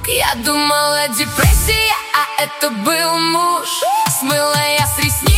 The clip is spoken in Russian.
Я думала депрессия, а это был муж. Смыла я с ресниц